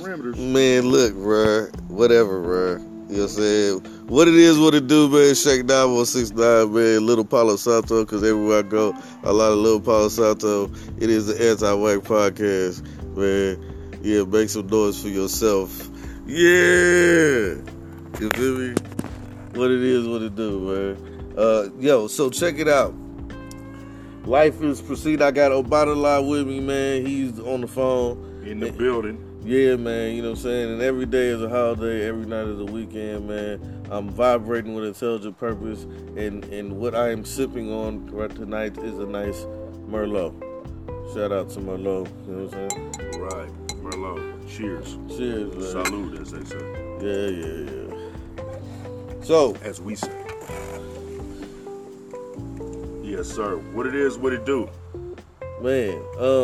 parameters. Man, look, bruh. Whatever, bruh. You know what I'm saying? What it is, what it do, man. Shake 9169, man. Little Palo Santo, because everywhere I go, a lot of Little Palo Santo. It is the Anti-Whack Podcast, man. Yeah, make some noise for yourself. Yeah. You feel me? What it is, what it do, man. Yo, so check it out. Life is proceeding. I got Obadala with me, man. He's on the phone. In the building. Yeah, man, you know what I'm saying? And every day is a holiday, every night is a weekend, man. I'm vibrating with intelligent purpose, and what I am sipping on right tonight is a nice Merlot. Shout out to Merlot, you know what I'm saying? Right, Merlot. Cheers. Cheers, man. Salud, as they say. Yeah. So, as we say. Yes, sir. What it is, what it do. Man,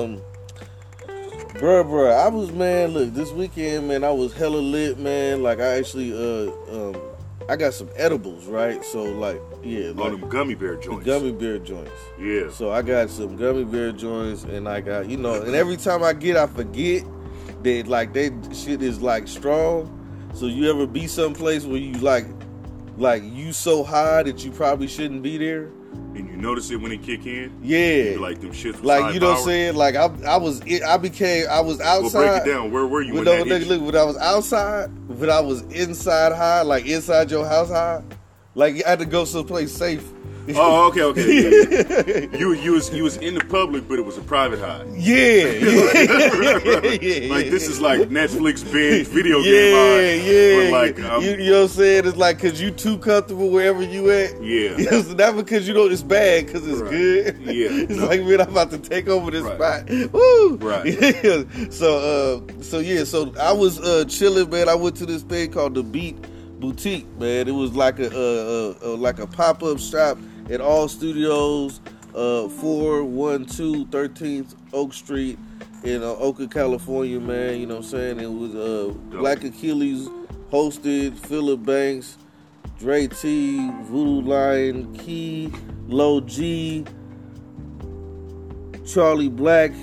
Bruh, I was, man, look, this weekend, man, I was hella lit, man. Like, I actually, I got some edibles, right? So, like, yeah. Like, them gummy bear joints. Gummy bear joints. Yeah. So, I got some gummy bear joints, and I got, you know, and every time I forget that, like, that shit is, like, strong. So, you ever be someplace where you, like, you so high that you probably shouldn't be there? And you notice it when it kick in? Yeah. Like them shits was like, you know power. what I'm saying? Like, I was outside. Well, break it down. Where were you when that hit you? Look, when I was outside, when I was inside high, like inside your house high, like I had to go someplace safe. Oh, okay. Yeah. You was in the public, but it was a private high. Yeah. Like this is like Netflix binge video game high. Yeah. Like, you know what I'm saying? It's like because you too comfortable wherever you at. Yeah. It's not because you know it's bad, because it's good. Yeah. It's like, man, I'm about to take over this spot. Woo. Right. So I was chilling, man. I went to this thing called the Beat Boutique, man. It was like a pop-up shop at All Studios, 412 13th Oak Street in Oakland, California, man. You know what I'm saying? It was Black Achilles hosted, Phillip Banks, Dre T, Voodoo Lion, Key, Low G, Charlie Black,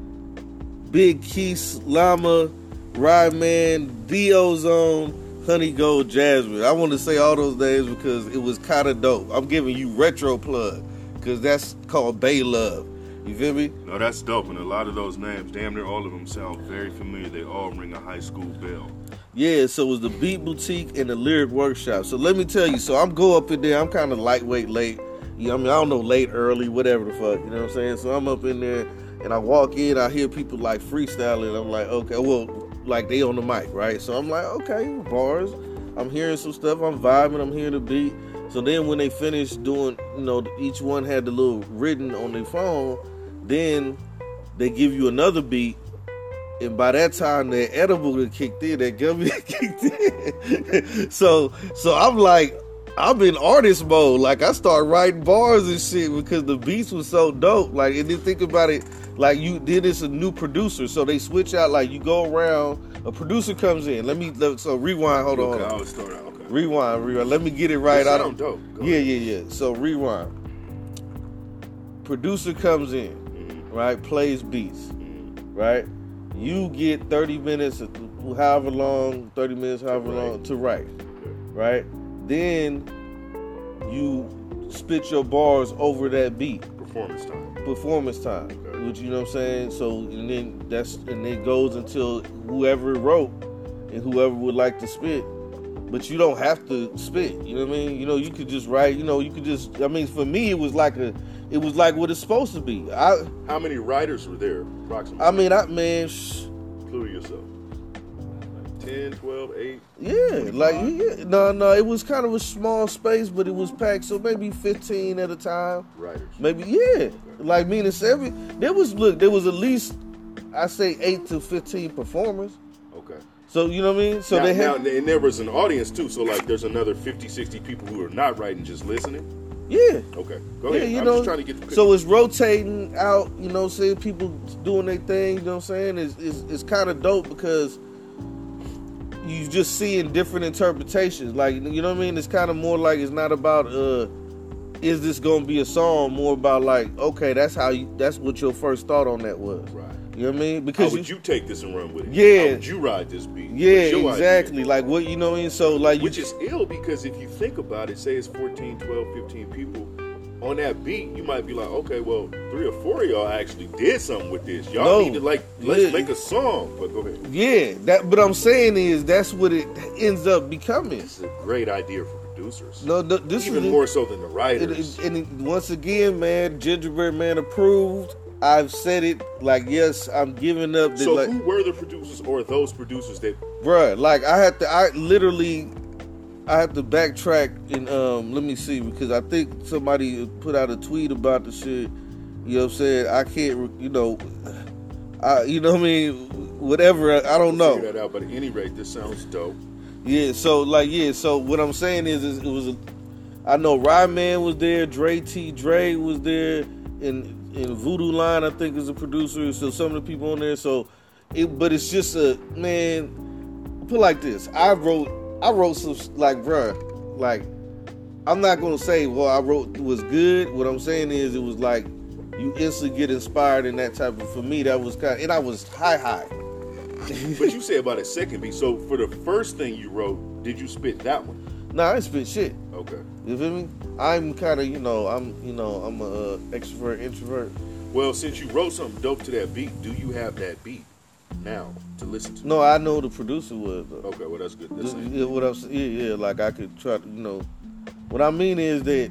Big Keith Llama, Ryman, The Ozone, Honey Gold Jasmine. I want to say all those names because it was kind of dope. I'm giving you retro plug because that's called Bay Love. You feel me? No, that's dope. And a lot of those names, damn near all of them sound very familiar. They all ring a high school bell. Yeah, so it was the Beat Boutique and the Lyric Workshop. So let me tell you, so I'm go up in there. I'm kind of lightweight late. You know, I mean, I don't know, late, early, whatever the fuck. You know what I'm saying? So I'm up in there and I walk in. I hear people like freestyling. I'm like, okay, well, like they on the mic, right? So I'm like, okay, bars. I'm hearing some stuff. I'm vibing. I'm hearing the beat. So then when they finished doing, you know, each one had the little written on their phone. Then they give you another beat. And by that time, the edible had kicked in. That gummy kicked in. So I'm like, I'm in artist mode. Like, I start writing bars and shit because the beats was so dope. Like, and then think about it. Like, you did this a new producer, so they switch out. Like, you go around, a producer comes in. So rewind. Hold on. Okay, I'll start out. Okay. Rewind. Let me get it right. That sound dope. Yeah. So rewind. Producer comes in, right? Plays beats, right? You get 30 minutes, however long, to write, right? Then you spit your bars over that beat. Performance time. Okay. Which, you know what I'm saying? So, and then it goes until whoever wrote and whoever would like to spit. But you don't have to spit. You know what I mean? You know, you could just write. You know, you could just. I mean, for me, it was like what it's supposed to be. How many writers were there approximately? I mean, including yourself. 10, 12, 8? Yeah, 25? No, it was kind of a small space, but it was packed, so maybe 15 at a time. Writers. Maybe, yeah. Okay. Like, meaning there was at least, I say 8 to 15 performers. Okay. So, you know what I mean? So and there was an audience, too, so, like, there's another 50, 60 people who are not writing, just listening? Yeah. Okay. Go ahead. Yeah, I'm just trying to get the picture. So it's rotating out, you know, saying people doing their thing, you know what I'm saying? It's kind of dope because you just seeing different interpretations. Like, you know what I mean? It's kind of more like, it's not about is this gonna be a song, more about like, okay, that's what your first thought on that was. Right. You know what I mean? How Because would you take this and run with it? Yeah. How would you ride this beat? yeah, What's your exactly. idea? Like what you know what I mean? So like Which is ill because if you think about it, say it's 14, 12, 15 people on that beat, you might be like, okay, well, 3 or 4 of y'all actually did something with this. Y'all No. need to let's Yeah. make a song. But go ahead. yeah, that. But I'm saying is that's what it ends up becoming. This is a great idea for producers. No, this Even is more so than the writers. once again, man, Gingerbread Man approved. I've said it. Like, yes, I'm giving up. So like, who were the producers or those producers that bruh, like I had to backtrack and let me see, because I think somebody put out a tweet about the shit. You know what I'm saying? I can't, you know what I mean? Whatever, I don't know. figure that out? But at any rate, this sounds dope. Yeah, so what I'm saying is it was I know Ryman was there, Dre was there, and Voodoo Line I think is a producer. So some of the people on there. So but it's just man. Put it like this. I wrote some like bruh, like I'm not gonna say I wrote was good. What I'm saying is it was like you instantly get inspired in that type of. For me, that was and I was high. But you said about a second beat. So for the first thing you wrote, did you spit that one? Nah, I ain't spit shit. Okay. You feel me? I'm kind of, I'm a extrovert, introvert. Well, since you wrote something dope to that beat, do you have that beat now to listen to? No, I know who the producer was, though. Okay, well, that's good. That's it. Yeah, what I'm saying, yeah, like I could try to, what I mean is that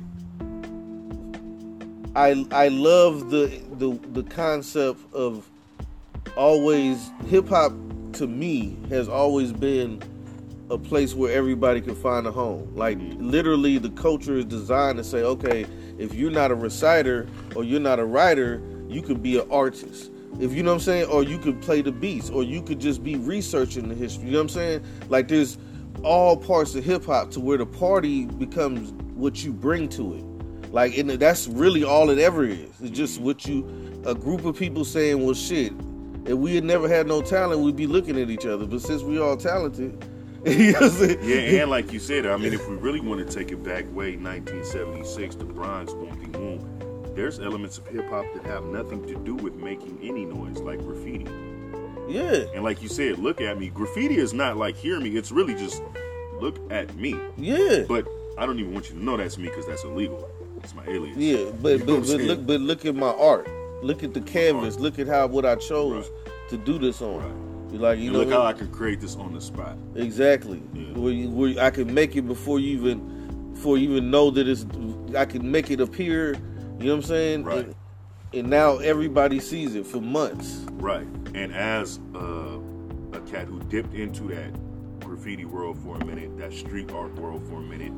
I love the concept of always, hip hop to me has always been a place where everybody can find a home. Like literally the culture is designed to say, okay, if you're not a reciter or you're not a writer, you could be an artist. If you know what I'm saying, or you could play the beats, or you could just be researching the history. You know what I'm saying? Like there's all parts of hip hop to where the party becomes what you bring to it. Like, and that's really all it ever is. It's just a group of people saying, well, shit, if we had never had no talent, we'd be looking at each other. But since we all talented, you know what I'm saying? Yeah, and like you said, I mean, if we really want to take it back way 1976, the Bronx, Boom Boom, there's elements of hip hop that have nothing to do with making any noise, like graffiti. Yeah. And like you said, look at me. Graffiti is not like hear me. It's really just look at me. Yeah. But I don't even want you to know that's me because that's illegal. It's my alias. Yeah, but You know what I'm saying? look at my art. Look at the canvas. Look at what I chose to do this on. Right. You like, and look how I can create this on the spot. Exactly. Yeah. Where I can make it before you even know that it's. I can make it appear. You know what I'm saying? Right. And now everybody sees it for months. Right. And as a cat who dipped into that graffiti world for a minute, that street art world for a minute,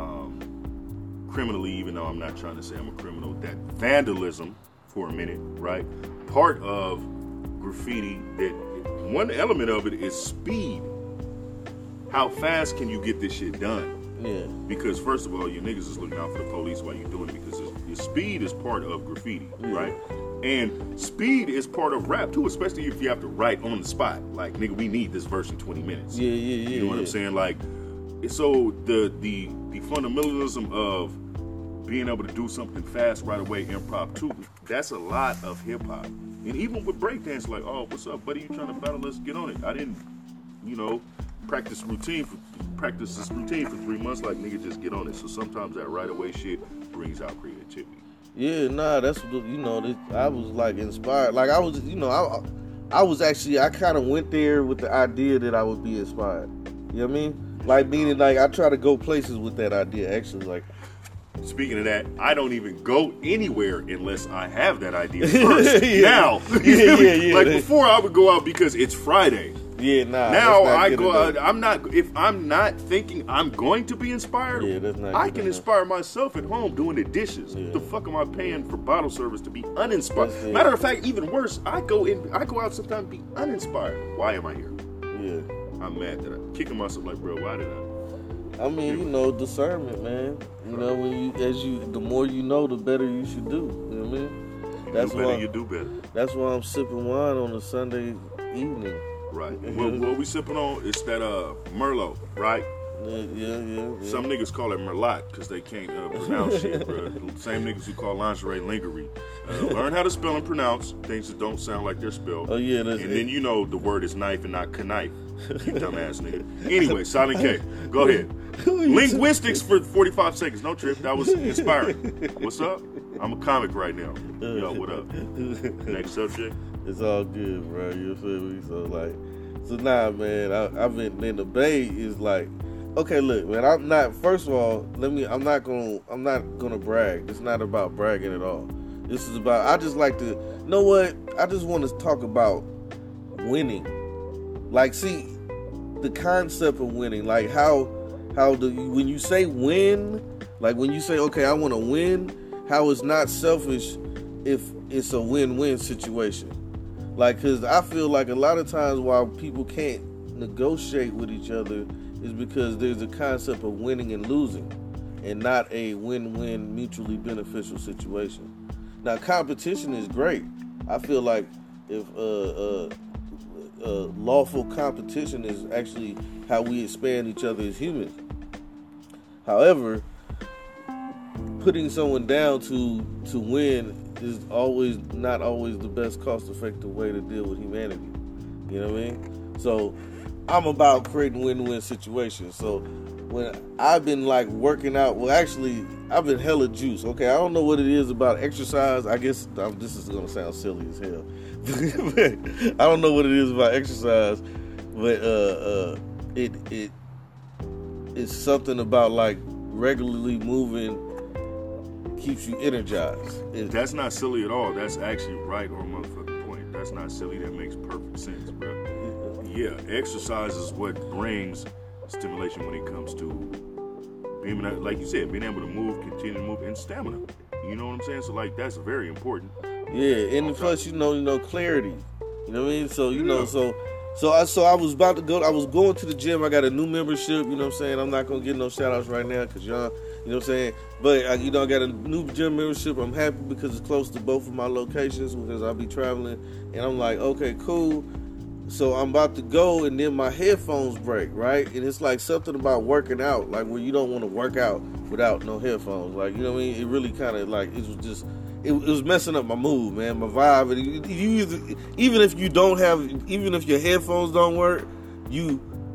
criminally, even though I'm not trying to say I'm a criminal, that vandalism for a minute, right? Part of graffiti, that one element of it is speed. How fast can you get this shit done? Yeah. Because first of all, your niggas is looking out for the police while you're doing it, because your speed is part of graffiti, right? And speed is part of rap too, especially if you have to write on the spot. Like, nigga, we need this verse in 20 minutes. Yeah. You know what I'm saying? Like, so the fundamentalism of being able to do something fast right away, improv too, that's a lot of hip hop. And even with breakdance, like, oh, what's up, buddy? You trying to battle? Let's get on it. I didn't, practice this routine for 3 months. Like, nigga, just get on it. So sometimes that right away shit brings out creativity. Yeah, nah, that's what, I was like inspired. Like I was, I was actually, I kind of went there with the idea that I would be inspired. You know what I mean? Like, meaning, like, I try to go places with that idea, actually. Like, speaking of that, I don't even go anywhere unless I have that idea first. Yeah. Now, Yeah. like before, I would go out because it's Friday. yeah, nah. Now that's not I good go enough. out. If I'm not thinking I'm going to be inspired, Yeah, that's not I good can enough. inspire myself at home doing the dishes. Yeah. The fuck am I paying for bottle service to be uninspired? That's it. Matter of fact, even worse, I go out sometimes and be uninspired. Why am I here? Yeah. I'm mad that I'm kicking myself like, bro, why did I? I mean, discernment, man. The more you know, the better you should do. You know what I mean? That's do better, why you do better. That's why I'm sipping wine on a Sunday evening. Right. What we sipping on is that Merlot, right? Yeah. Some niggas call it merlot because they can't pronounce shit, bro. Same niggas who call lingerie lingerie. Learn how to spell and pronounce things that don't sound like they're spelled. Oh, yeah. And then you know the word is knife and not knife. You dumbass nigga. Anyway, Silent K, go ahead. Linguistics for 45 seconds. No trip. That was inspiring. What's up? I'm a comic right now. Yo, what up? Next subject. It's all good, bro. You feel me? So nah, man. I've been in the Bay is like, okay, look, man. I'm not. First of all, I'm not gonna brag. It's not about bragging at all. This is about. I just like to. You know what? I just want to talk about winning. Like, see, the concept of winning. Like when you say win, like when you say, okay, I want to win. How it's not selfish if it's a win-win situation. Like, because I feel like a lot of times why people can't negotiate with each other is because there's a concept of winning and losing and not a win-win mutually beneficial situation. Now, competition is great. I feel like if lawful competition is actually how we expand each other as humans. However, putting someone down to win is not always the best cost-effective way to deal with humanity. You know what I mean? So I'm about creating win-win situations. So when I've been like working out, well, actually, I've been hella juiced. Okay, I don't know what it is about exercise. I guess this is gonna sound silly as hell. I don't know what it is about exercise, but it's something about like regularly moving keeps you energized. That's not silly at all. That's actually right on motherfucking point. That's not silly. That makes perfect sense, bro. Yeah, exercise is what brings stimulation when it comes to being, like you said, being able to move, continue to move, and stamina. You know what I'm saying? So like that's very important. Yeah, and plus you know clarity. You know what I mean? So you know, so I was about to go. I was going to the gym. I got a new membership. You know what I'm saying? I'm not gonna get no shout outs right now because y'all. You know what I'm saying? But, I got a new gym membership. I'm happy because it's close to both of my locations because I'll be traveling. And I'm like, okay, cool. So I'm about to go, and then my headphones break, right? And it's like something about working out, like where you don't want to work out without no headphones. Like, you know what I mean? It really kind of like, it was just, it was messing up my mood, man, my vibe. And even if your headphones don't work, you,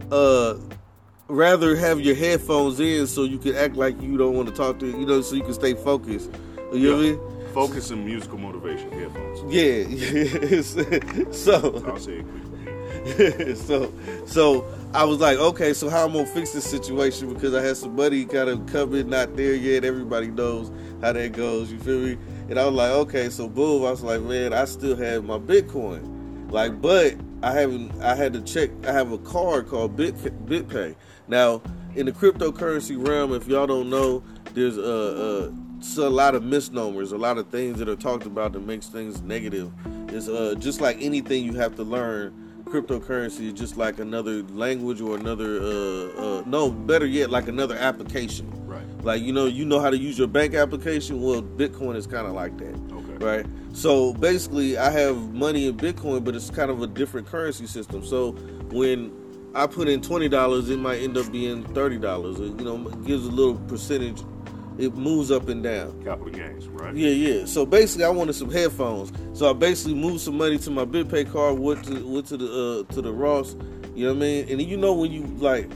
rather have your headphones in so you can act like you don't want to talk to, so you can stay focused. You know what I mean? Focus and musical motivation, headphones. Yeah. So I'll say it quickly. so I was like, okay, so how I'm gonna fix this situation because I had somebody kind of coming, not there yet. Everybody knows how that goes. You feel me? And I was like, okay, so boom. I was like, man, I still have my Bitcoin, like, but I had to check. I have a card called BitPay. Now, in the cryptocurrency realm, if y'all don't know, there's a lot of misnomers, a lot of things that are talked about that makes things negative. It's just like anything you have to learn. Cryptocurrency is just like another language or another, better yet, like another application. Right. Like, you know how to use your bank application? Well, Bitcoin is kind of like that. Okay. Right? So basically, I have money in Bitcoin, but it's kind of a different currency system. So when I put in $20, it might end up being $30. It gives a little percentage. It moves up and down. Capital gains, right? Yeah. So basically, I wanted some headphones. So I basically moved some money to my BitPay card, went to the Ross. You know what I mean? And when you like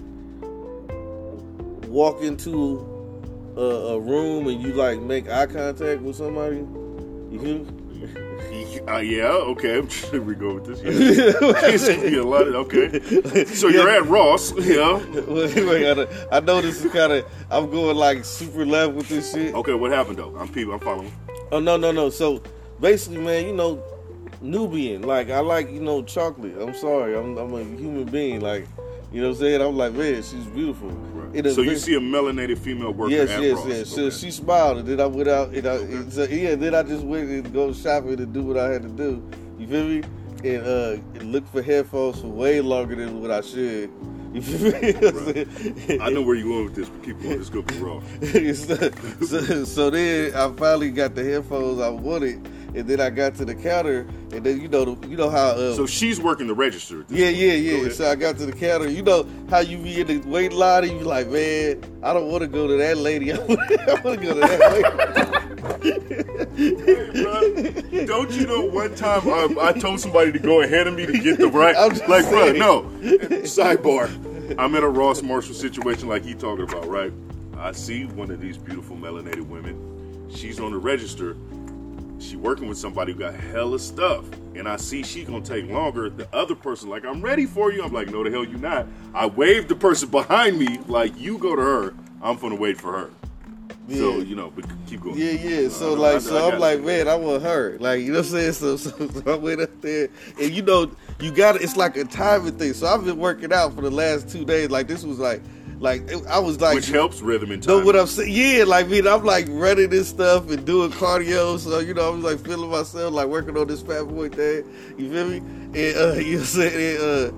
walk into a room and you like make eye contact with somebody, you hear me? Yeah, okay. Here we go with this. Yeah. It's gonna be a lot of, okay. So you're at Ross, yeah. I know this is kind of, I'm going like super left with this shit. Okay, what happened though? I'm following. Oh, no. So basically, man, Nubian, like I like, chocolate. I'm sorry, I'm a human being, like, you know what I'm saying? I'm like, man, she's beautiful. Right. So you see a melanated female worker at Ross. Yes. So she smiled, and then I went out, then I just went and go shopping and do what I had to do. You feel me? And look for headphones for way longer than what I should. You feel me? Right. I know where you're going with this, but keep going. Let's go for Ross. So then I finally got the headphones I wanted, And then I got to the counter, and then you know how. So she's working the register. Yeah. So I got to the counter. You know how you be in the wait line, and you like, man, I don't want to go to that lady. I want to go to that lady. Hey, bro, don't you know one time I told somebody to go ahead of me to get the right? Like, bro, no. Sidebar. I'm in a Ross Marshall situation like he talking about, right? I see one of these beautiful melanated women. She's on the register. She working with somebody who got hella stuff. And I see she gonna take longer. The other person, like, I'm ready for you. I'm like, no, the hell you not. I waved the person behind me, like, you go to her. I'm gonna wait for her. Yeah. So, you know, but keep going. Yeah. So, I'm like, man, I want her. Like, you know what I'm saying? So I went up there. And, you know, you got it. It's like a timing thing. So I've been working out for the last 2 days. Like, this was like I was like, which helps rhythm and time. Know what I'm saying? Yeah, like, I'm like running this stuff and doing cardio, so you know, I'm like feeling myself, like working on this fat boy thing. You feel me? And you know what I'm saying?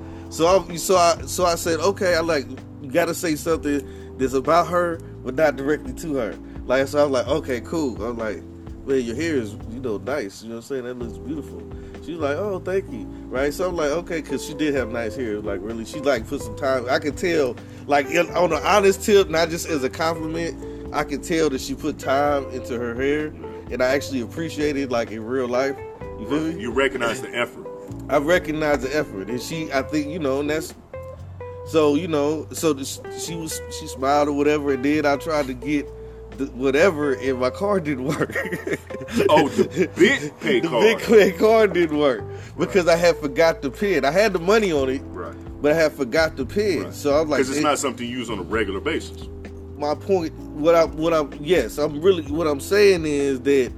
So I said, okay, I like, you gotta say something that's about her, but not directly to her. Like, so I'm like, okay, cool. I'm like, man, your hair is, you know, nice. You know what I'm saying? That looks beautiful. She's like, oh, thank you. Right? So I'm like, okay, because she did have nice hair. Like, really, she like put some time. I could tell, like, on an honest tip, not just as a compliment, I could tell that she put time into her hair. And I actually appreciate it, like, in real life. You feel me? You recognize the effort. I recognize the effort. And I think, you know, and that's, so, you know, so she smiled or whatever. And then I tried to get whatever, and my card didn't work. Oh, the BitPay card. The BitPay card didn't work because I had forgot the pin. I had the money on it, right, but I had forgot the pin. Right. So I'm like, because it's not something you use on a regular basis. My point, what I'm saying is that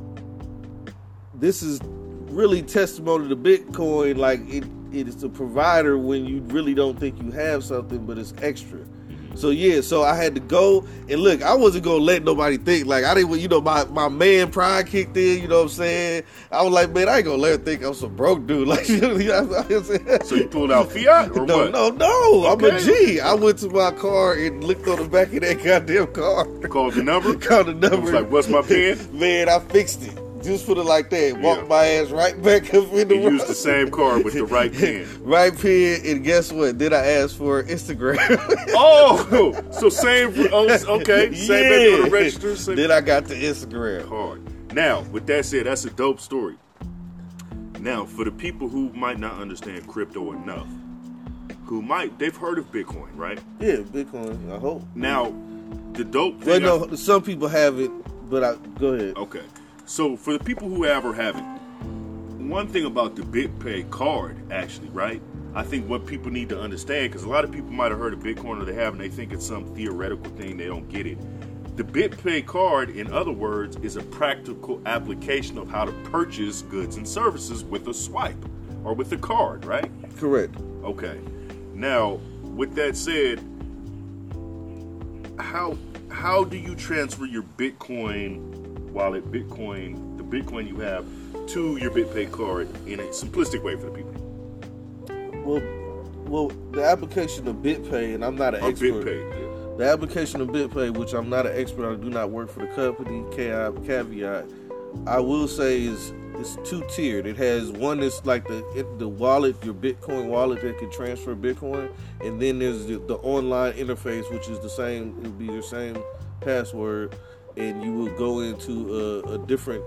this is really testimony to Bitcoin. Like, it is a provider when you really don't think you have something, but it's extra. So yeah, so I had to go, and look, I wasn't gonna let nobody think, like, I didn't, you know, my man pride kicked in, you know what I'm saying? I was like, man, I ain't gonna let her think I'm some broke dude. Like, you know what I'm saying? So you pulled out fiat or what? No, okay. I'm a G. I went to my car and looked on the back of that goddamn car. Called the number? Called the number. I was like, what's my pin? Man, I fixed it. Just put it like that. Walked my ass right back up in the room. Used the same card with the right pin. Right pin, and guess what? Then I asked for Instagram. Oh, so same. Okay, same back on the register. Same. Then I got the Instagram card. Now, with that said, that's a dope story. Now, for the people who might not understand crypto enough, they've heard of Bitcoin, right? Yeah, Bitcoin. I hope. Now, the dope thing. Well, no, some people have it, but go ahead. Okay. So for the people who have or haven't, one thing about the BitPay card, actually, right? I think what people need to understand, because a lot of people might have heard of Bitcoin or they haven't, they think it's some theoretical thing, they don't get it. The BitPay card, in other words, is a practical application of how to purchase goods and services with a swipe or with a card, right? Correct. Okay. Now, with that said, how do you transfer your Bitcoin wallet, the Bitcoin you have, to your BitPay card in a simplistic way for the people? Well, the application of BitPay, and I'm not an expert. BitPay, yeah. The application of BitPay, which I'm not an expert, I do not work for the company. Caveat, I will say it's two-tiered. It has one that's like the wallet, your Bitcoin wallet that can transfer Bitcoin, and then there's the online interface, which is the same. It'll be your same password. And you will go into a different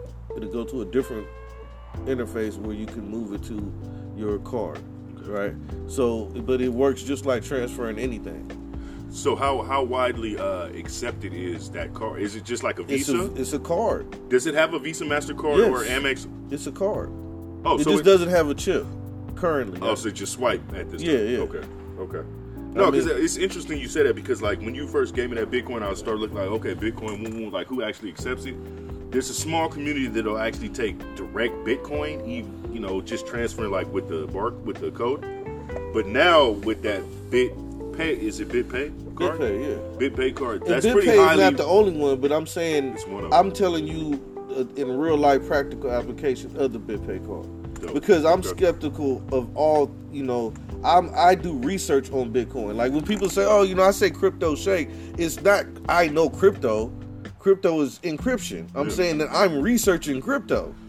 interface where you can move it to your card, right? So, but it works just like transferring anything. So how widely accepted is that card? Is it just like a Visa? It's a card. Does it have a Visa, MasterCard, or Amex? It's a card. Oh, it so just doesn't have a chip currently. Oh, so just swipe at this time. Yeah. Okay. No, because it's interesting you said that, because like when you first gave me that Bitcoin, I started looking like, okay, Bitcoin, like who actually accepts it? There's a small community that'll actually take direct Bitcoin, you know, just transferring like with the code. But now with that BitPay, is it BitPay card? BitPay, yeah. BitPay card. That's pretty highly. BitPay is not the only one, but I'm saying it's one of I'm telling you in real life practical application of the BitPay card. Dope. Because I'm skeptical of all, you know. I do research on Bitcoin. Like when people say, oh, you know, I say crypto shake, it's not I know crypto. Crypto is encryption. I'm saying that I'm researching crypto.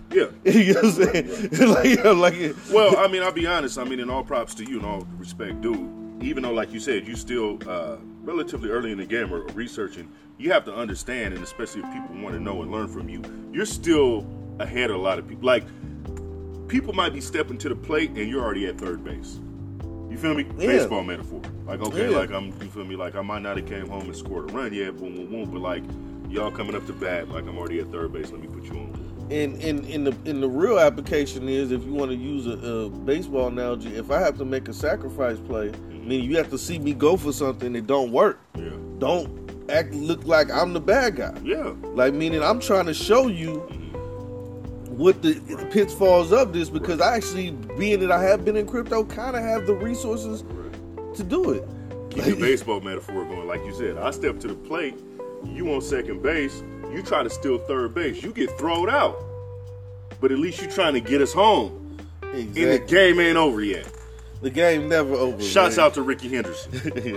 Yeah. You know what I'm saying? Well, I mean, I'll be honest. I mean, in all props to you, in all respect, dude. Even though, like you said, you still relatively early in the game or researching, you have to understand, and especially if people want to know and learn from you, you're still ahead of a lot of people. Like, people might be stepping to the plate and you're already at third base. You feel me? Yeah. Baseball metaphor. Like, okay, Yeah. like you feel me? Like, I might not have came home and scored a run yet, boom, boom, boom, but like, y'all coming up to bat, like I'm already at third base. Let me put you on. And in the real application is, if you want to use a baseball analogy, if I have to make a sacrifice play, meaning you have to see me go for something that don't work. Yeah. Don't look like I'm the bad guy. Yeah. Like, meaning I'm trying to show you what the pitfalls of this, because I actually, being that I have been in crypto, kind of have the resources to do it. Keep the baseball metaphor going. Like you said, I step to the plate, you on second base, you try to steal third base, you get thrown out. But at least you trying to get us home. Exactly. And the game ain't over yet. The game never over. Shouts man. out to Ricky Henderson.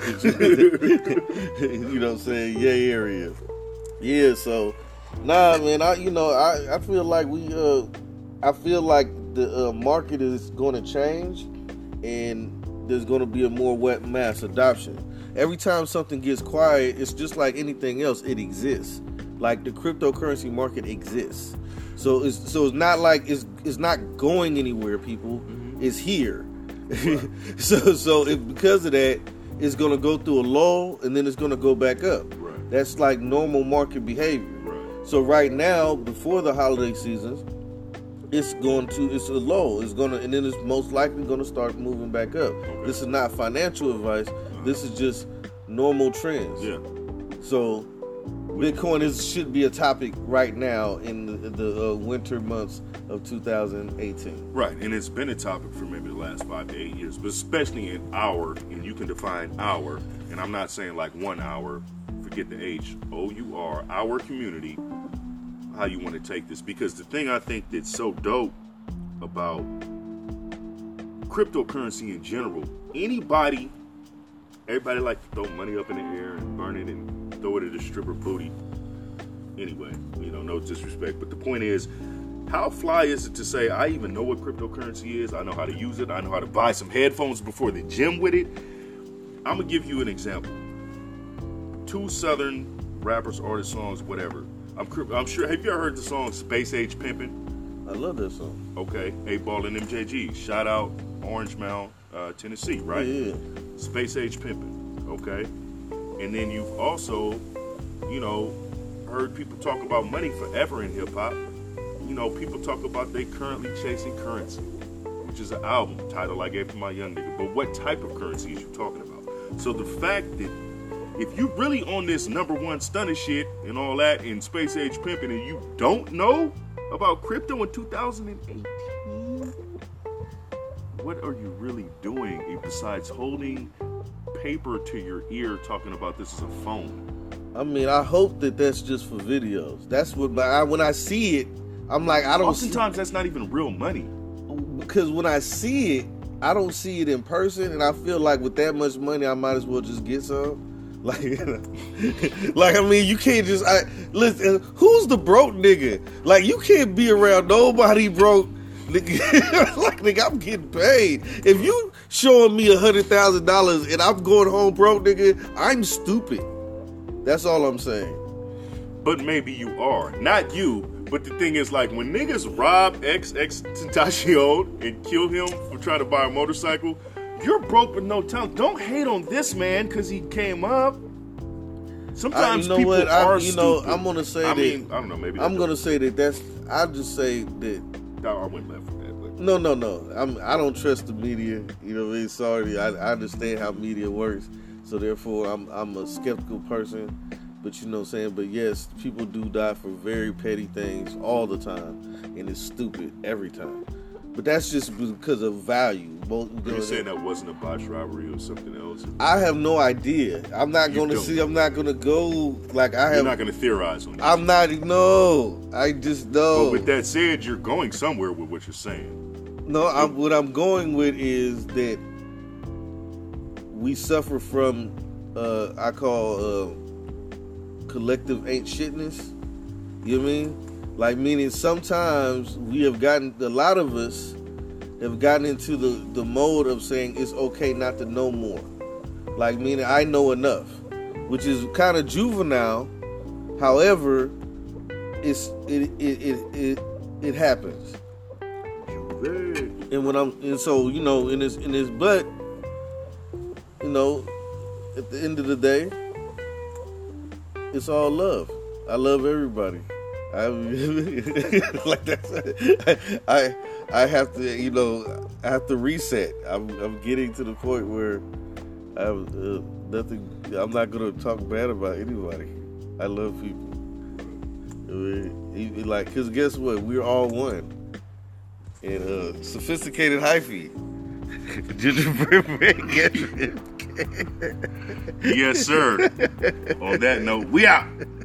You know what I'm saying? Yeah, area. Yeah, so nah, man. I feel like I feel like the market is going to change, and there's going to be a more wet mass adoption. Every time something gets quiet, it's just like anything else. It exists. Like the cryptocurrency market exists. So it's not like it's not going anywhere. People, it's here. Right. so because of that, it's going to go through a lull and then it's going to go back up. Right. That's like normal market behavior. Right. So right now, before the holiday seasons, it's a lull. And then it's most likely going to start moving back up. Okay. This is not financial advice. This is just normal trends. Yeah. So Bitcoin should be a topic right now in the winter months of 2018. Right, and it's been a topic for maybe the last 5 to 8 years, but especially in our, and you can define our, and I'm not saying like 1 hour, forget the HOUR, our community, how you want to take this. Because the thing I think that's so dope about cryptocurrency in general, everybody like to throw money up in the air and burn it and throw it at a stripper booty. Anyway, no disrespect, but the point is, how fly is it to say, I even know what cryptocurrency is, I know how to use it, I know how to buy some headphones before the gym with it. I'm going to give you an example. 2 Southern rappers, artists, songs, whatever. I'm sure, have you ever heard the song Space Age Pimpin'? I love that song. Okay, 8Ball and MJG. Shout out Orange Mound, Tennessee, right? Yeah. Space Age Pimpin', okay? And then you've also, heard people talk about money forever in hip-hop. People talk about they currently chasing currency, which is an album title I gave to my young nigga. But what type of currency is you talking about? So the fact that if you really on this #1 stunner shit and all that in Space Age Pimpin' and you don't know about crypto in 2018, what are you really doing besides holding paper to your ear talking about this as a phone? I mean, I hope that that's just for videos. That's what when I see it, I'm like, I don't. Oftentimes, that's not even real money. Because when I see it, I don't see it in person, and I feel like with that much money, I might as well just get some. Like, I mean, you can't just. Listen, who's the broke nigga? Like, you can't be around nobody broke. Nigga. Like, nigga, I'm getting paid. If you showing me $100,000 and I'm going home broke, nigga, I'm stupid. That's all I'm saying. But maybe you are. Not you. But the thing is, like, when niggas rob XXXTentacion and kill him for trying to buy a motorcycle, you're broke with no talent. Don't hate on this man because he came up. Sometimes people are stupid. I'm going to say I mean, I don't know, maybe. I'm going to say that I'll just say that. No, I went left with that. But. No. I don't trust the media. You know what I mean? Sorry. I understand how media works. So therefore, I'm a skeptical person. But you know what I'm saying? But yes, people do die for very petty things all the time. And it's stupid every time. But that's just because of value. You're saying that wasn't a botched robbery or something else? I have no idea. I'm not going to see. I'm not going to go like I have. You're not going to theorize on that. I'm not. No. I just know. But with that said, you're going somewhere with what you're saying. No, what I'm going with is that we suffer from, I call collective ain't shitness. You know what I mean? Like, meaning sometimes a lot of us have gotten into the mode of saying it's okay not to know more. Like, meaning I know enough, which is kind of juvenile. However, it happens. And so, you know, in this but, you know, at the end of the day, it's all love. I love everybody. Like that. I have to, you know, I have to reset. I'm getting to the point where I'm not gonna talk bad about anybody. I love people. I mean, like, cause guess what? We're all one. And sophisticated hyphy. Yes, sir. On that note, we out.